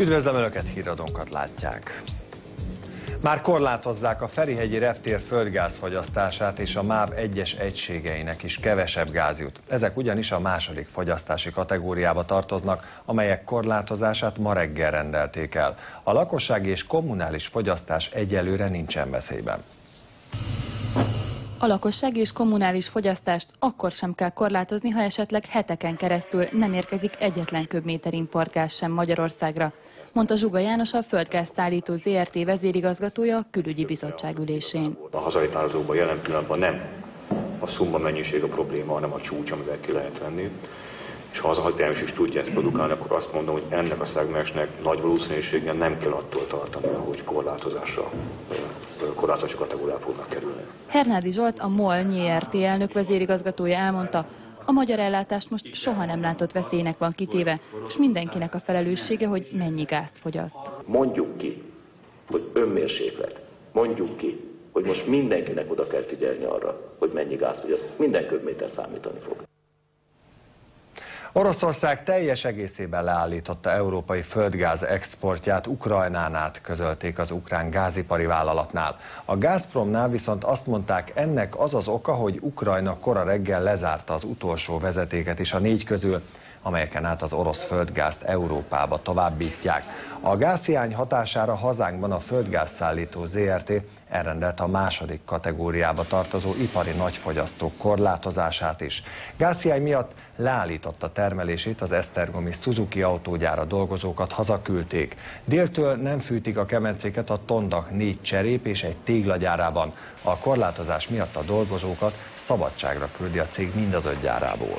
Üdvözlöm Önöket, híradónkat látják. Már korlátozzák a Ferihegyi reptér földgázfogyasztását, és a MÁV egyes egységeinek is kevesebb gáz jut. Ezek ugyanis a második fogyasztási kategóriába tartoznak, amelyek korlátozását ma reggel rendelték el. A lakossági és kommunális fogyasztás egyelőre nincsen veszélyben. A lakossági és kommunális fogyasztást akkor sem kell korlátozni, ha esetleg heteken keresztül nem érkezik egyetlen köbméter importgáz sem Magyarországra, mondta Zsuga János, a Földgázszállító ZRT vezérigazgatója a külügyi bizottság ülésén. A hazai tározókban jelen pillanatban nem a szumma mennyiség a probléma, hanem a csúcs, amivel ki lehet venni. És ha az a hagyományos is tudja ezt produkálni, akkor azt mondom, hogy ennek a szegmensnek nagy valószínűséggel nem kell attól tartani, hogy korlátozási kategóriába fognak kerülni. Hernádi Zsolt, a MOL Nyrt elnök vezérigazgatója elmondta, a magyar ellátást most soha nem látott veszélynek van kitéve, és mindenkinek a felelőssége, hogy mennyi gázt fogyaszt. Mondjuk ki, hogy önmérséklet. Mondjuk ki, hogy most mindenkinek oda kell figyelni arra, hogy mennyi gáz fogyaszt. Minden köbméter számítani fog. Oroszország teljes egészében leállította európai földgáz exportját Ukrajnán át, közölték az ukrán gázipari vállalatnál. A Gazpromnál viszont azt mondták, ennek az az oka, hogy Ukrajna kora reggel lezárta az utolsó vezetéket is a 4 közül, amelyeken át az orosz földgázt Európába továbbítják. A gázhiány hatására hazánkban a Földgázszállító ZRT elrendelte a második kategóriába tartozó ipari nagyfogyasztók korlátozását is. Gázhiány miatt leállította termelését az esztergomi Suzuki autógyára dolgozókat hazaküldték. Déltől nem fűtik a kemencéket a Tondak 4 cserép és egy téglagyárában. A korlátozás miatt a dolgozókat szabadságra küldi a cég mind az 5 gyárából.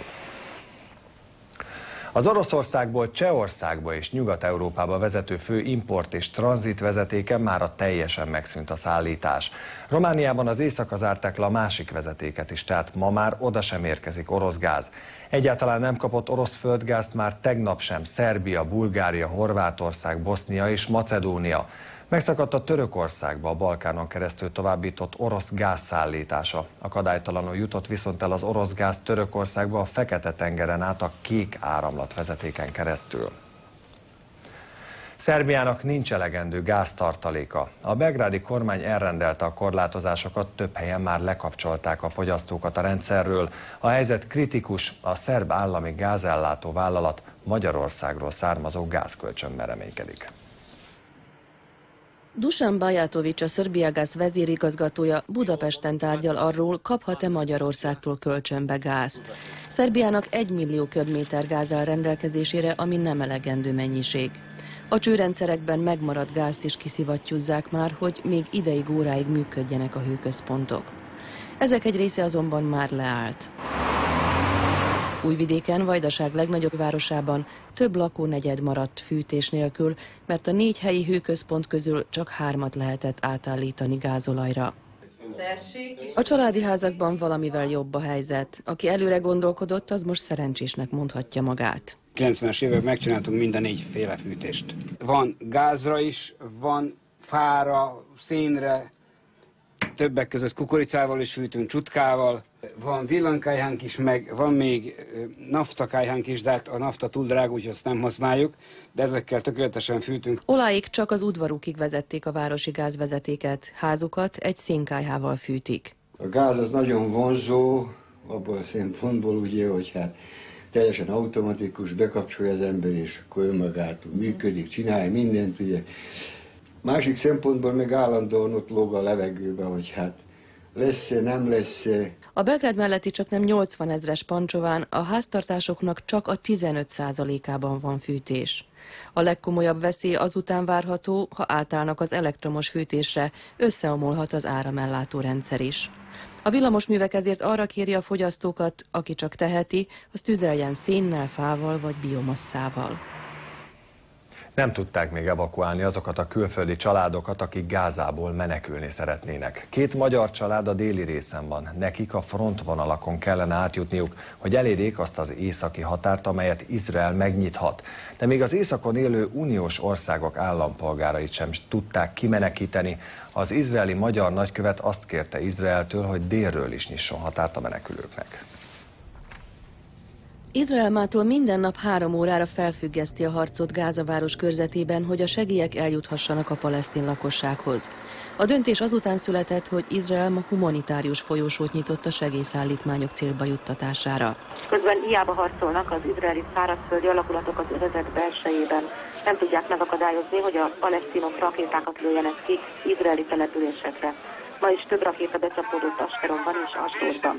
Az Oroszországból Csehországba és Nyugat-Európába vezető fő import és tranzit vezetéken mára teljesen megszűnt a szállítás. Romániában az éjszaka zárták le a másik vezetéket is, tehát ma már oda sem érkezik orosz gáz. Egyáltalán nem kapott orosz földgázt már tegnap sem Szerbia, Bulgária, Horvátország, Bosznia és Macedónia. Megszakadt a Törökországba a Balkánon keresztül továbbított orosz gáz szállítása. Akadálytalanul jutott viszont el az orosz gáz Törökországba a Fekete-tengeren át a Kék Áramlat vezetéken keresztül. Szerbiának nincs elegendő gáztartaléka. A belgrádi kormány elrendelte a korlátozásokat, több helyen már lekapcsolták a fogyasztókat a rendszerről. A helyzet kritikus, a szerb állami gázellátó vállalat Magyarországról származó gázkölcsönben reménykedik. Dusan Bajatovics, a Szerbiagáz vezérigazgatója Budapesten tárgyal arról, kaphat-e Magyarországtól kölcsönbe gázt. Szerbiának 1 millió köbméter gáz áll rendelkezésére, ami nem elegendő mennyiség. A csőrendszerekben megmaradt gázt is kiszivattyúzzák már, hogy még ideig óráig működjenek a hőközpontok. Ezek egy része azonban már leállt. Újvidéken, Vajdaság legnagyobb városában több lakónegyed maradt fűtés nélkül, mert a 4 helyi hőközpont közül csak 3-at lehetett átállítani gázolajra. A családi házakban valamivel jobb a helyzet. Aki előre gondolkodott, az most szerencsésnek mondhatja magát. 90-es években megcsináltunk mind a 4 féle fűtést. Van gázra is, van fára, szénre, többek között kukoricával is fűtünk, csutkával. Van villanykályhánk is, meg van még naftakályhánk is, de hát a nafta túl drága, úgyhogy azt nem használjuk, de ezekkel tökéletesen fűtünk. Oláig csak az udvarukig vezették a városi gázvezetéket, házukat egy szénkályhával fűtik. A gáz az nagyon vonzó, abból a szempontból ugye, hogy hát teljesen automatikus, bekapcsolja az ember, és akkor önmagától működik, csinálja mindent, ugye. Másik szempontból meg állandóan ott lóg a levegőbe, hogy hát lesz-e, nem lesz-e. A Belgrád melletti csaknem 80 000-es Pancsován a háztartásoknak csak a 15%-ában van fűtés. A legkomolyabb veszély azután várható, ha átállnak az elektromos fűtésre, összeomolhat az áramellátó rendszer is. A villamosművek ezért arra kéri a fogyasztókat, aki csak teheti, az tüzeljen szénnel, fával vagy biomasszával. Nem tudták még evakuálni azokat a külföldi családokat, akik Gázából menekülni szeretnének. 2 magyar család a déli részen van. Nekik a frontvonalakon kellene átjutniuk, hogy elérjék azt az északi határt, amelyet Izrael megnyithat. De még az északon élő uniós országok állampolgárait sem tudták kimenekíteni. Az izraeli magyar nagykövet azt kérte Izraeltől, hogy délről is nyisson határt a menekülőknek. Izrael mától minden nap 3 órára felfüggeszti a harcot Gáza város körzetében, hogy a segélyek eljuthassanak a palesztin lakossághoz. A döntés azután született, hogy Izrael ma humanitárius folyósót nyitott a segélyszállítmányok célba juttatására. Közben hiába harcolnak az izraeli szárazföldi alakulatok az övezet belsejében. Nem tudják megakadályozni, hogy a palesztinok rakétákat lőjenek ki izraeli településekre. Ma is több rakéta becsapódott Askelonban és Asdodban.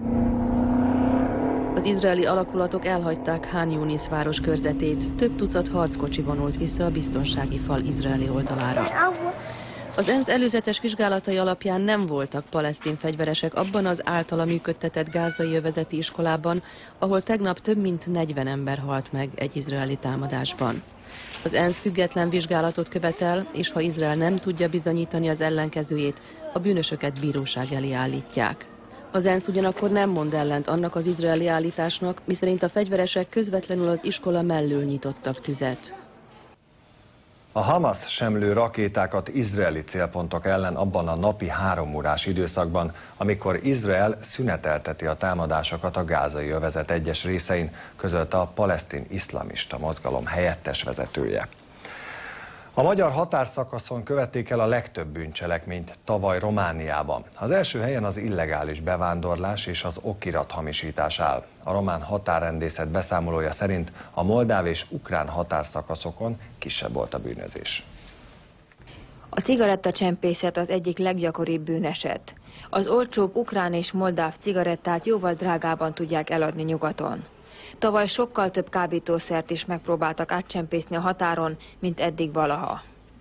Az izraeli alakulatok elhagyták Khan Yunis város körzetét, több tucat harckocsi vonult vissza a biztonsági fal izraeli oldalára. Az ENSZ előzetes vizsgálatai alapján nem voltak palesztin fegyveresek abban az általa működtetett gázai övezeti iskolában, ahol tegnap több mint 40 ember halt meg egy izraeli támadásban. Az ENSZ független vizsgálatot követel, és ha Izrael nem tudja bizonyítani az ellenkezőjét, a bűnösöket bíróság elé állítják. Az ENSZ ugyanakkor nem mond ellent annak az izraeli állításnak, miszerint a fegyveresek közvetlenül az iskola mellől nyitottak tüzet. A Hamas sem lő rakétákat izraeli célpontok ellen abban a napi 3 órás időszakban, amikor Izrael szünetelteti a támadásokat a gázai övezet egyes részein, közölte a palesztin iszlamista mozgalom helyettes vezetője. A magyar határszakaszon követték el a legtöbb bűncselekményt tavaly Romániában. Az első helyen az illegális bevándorlás és az okirat hamisítás áll. A román határrendészet beszámolója szerint a moldáv és ukrán határszakaszokon kisebb volt a bűnözés. A cigarettacsempészet az egyik leggyakoribb bűneset. Az olcsóbb ukrán és moldáv cigarettát jóval drágában tudják eladni nyugaton. Tavaly sokkal több kábítószert is megpróbáltak átcsempészni a határon, mint eddig valaha.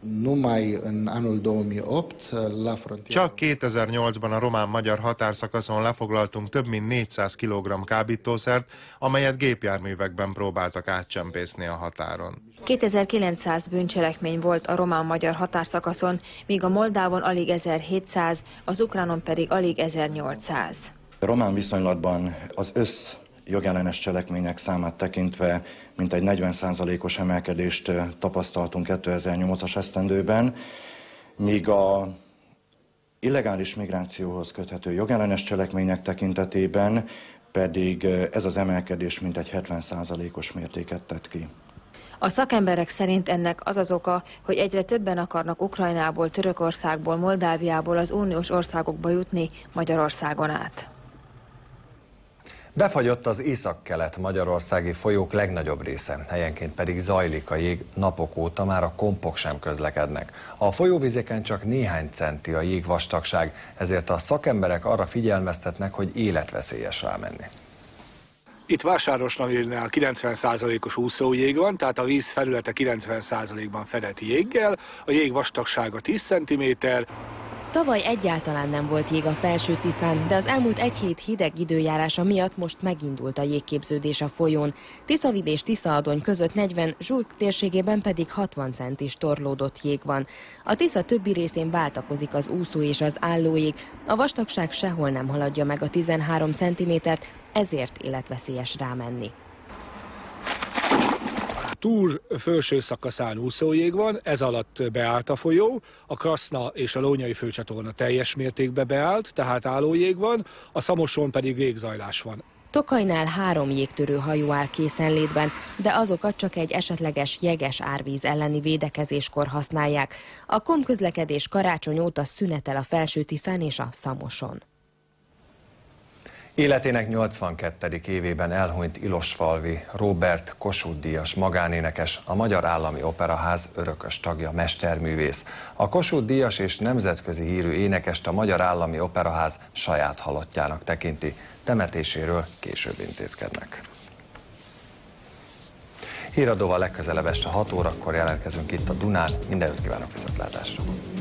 Csak 2008-ban a román-magyar határszakaszon lefoglaltunk több mint 400 kg kábítószert, amelyet gépjárművekben próbáltak átcsempészni a határon. 2900 bűncselekmény volt a román-magyar határszakaszon, míg a Moldávon alig 1700, az ukránon pedig alig 1800. Román viszonylatban az jogellenes cselekmények számát tekintve mintegy 40%-os emelkedést tapasztaltunk 2008-as esztendőben, míg a illegális migrációhoz köthető jogellenes cselekmények tekintetében pedig ez az emelkedés mintegy 70%-os mértéket tett ki. A szakemberek szerint ennek az az oka, hogy egyre többen akarnak Ukrajnából, Törökországból, Moldáviából az uniós országokba jutni Magyarországon át. Befagyott az északkelet magyarországi folyók legnagyobb része, helyenként pedig zajlik a jég, napok óta már a kompok sem közlekednek. A folyóvizeken csak néhány centi a jégvastagság, ezért a szakemberek arra figyelmeztetnek, hogy életveszélyes rámenni. Itt Vásárosnaménál 90%-os úszójég van, tehát a víz felülete 90%-ban fedett jéggel, a jég vastagsága 10 cm. Tavaly egyáltalán nem volt jég a Felső-Tiszán, de az elmúlt egy hét hideg időjárása miatt most megindult a jégképződés a folyón. Tiszavid és Tiszaadony között 40, Zsulk térségében pedig 60 centis torlódott jég van. A Tisza többi részén váltakozik az úszó és az állójég, a vastagság sehol nem haladja meg a 13 cm-t, ezért életveszélyes rámenni. Túr felső szakaszán úszójég van, ez alatt beállt a folyó, a Kraszna és a Lónyai főcsatorna teljes mértékben beállt, tehát állójég van, a Szamoson pedig végzajlás van. Tokajnál 3 jégtörő hajó áll készenlétben, de azokat csak egy esetleges jeges árvíz elleni védekezéskor használják. A kompközlekedés karácsony óta szünetel a Felső-Tiszán és a Szamoson. Életének 82. évében elhunyt ilosfalvi Róbert Kossuth-díjas magánénekes, a Magyar Állami Operaház örökös tagja, mesterművész. A Kossuth-díjas és nemzetközi hírű énekest a Magyar Állami Operaház saját halottjának tekinti. Temetéséről később intézkednek. Híradóval legközelebb este 6 órakor jelentkezünk itt a Dunán. Minden jót kívánok, viszontlátásra!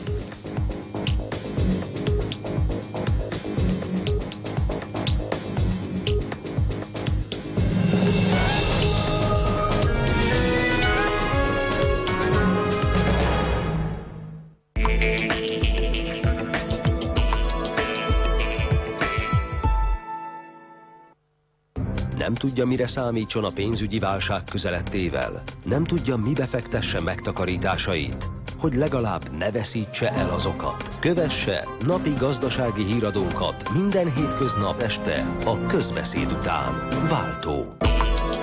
Nem tudja, mire számítson a pénzügyi válság közelettével. Nem tudja, mibe fektesse megtakarításait. Hogy legalább ne veszítse el azokat. Kövesse napi gazdasági híradónkat minden hétköznap este a Közbeszéd után. Váltó.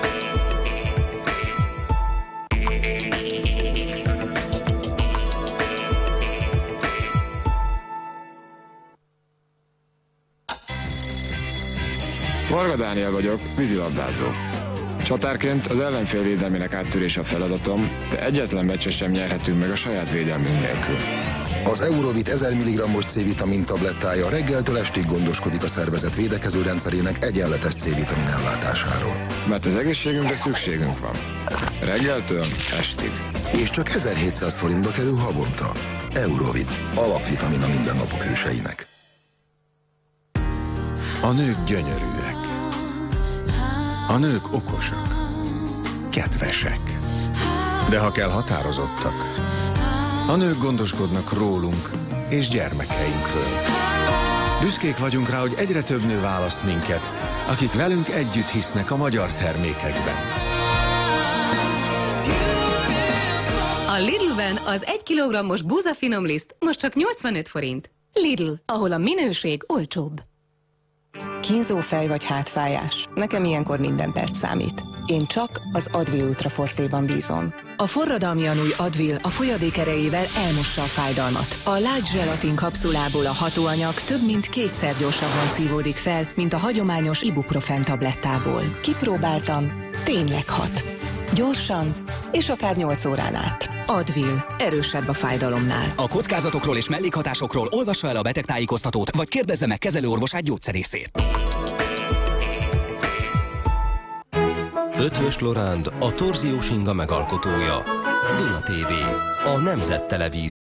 Varga Dániel vagyok, vízilabdázó. Csatárként az ellenfél védelmének áttörése a feladatom, de egyetlen meccset sem nyerhetünk meg a saját védelmünk nélkül. Az Eurovit 1000 mg-os C-vitamin tablettája reggeltől estig gondoskodik a szervezet védekező rendszerének egyenletes C-vitamin ellátásáról. Mert az egészségünkre szükségünk van. Reggeltől estig. És csak 1700 forintba kerül havonta. Eurovit. Alapvitamin a mindennapok hőseinek. A nők gyönyörűek. A nők okosak. Kedvesek. De ha kell, határozottak. A nők gondoskodnak rólunk és gyermekeinkről. Büszkék vagyunk rá, hogy egyre több nő választ minket, akik velünk együtt hisznek a magyar termékekben. A Lidlben az 1 kg-os búzafinomliszt most csak 85 forint. Lidl, ahol a minőség olcsóbb. Kínzó fej vagy hátfájás. Nekem ilyenkor minden perc számít. Én csak az Advil Ultra Fortéban bízom. A forradalmian új Advil a folyadék erejével elmossa a fájdalmat. A lágy zselatin kapszulából a hatóanyag több mint 2-szer gyorsabban szívódik fel, mint a hagyományos ibuprofen tablettából. Kipróbáltam, tényleg hat. Gyorsan, és akár 8 órán át. Advil, erősebb a fájdalomnál. A kockázatokról és mellékhatásokról olvassa el a betegtájékoztatót, vagy kérdezze meg kezelőorvosát, gyógyszerészét. Eötvös Loránd, a torziós inga megalkotója. Duna TV, a Nemzet Televízió.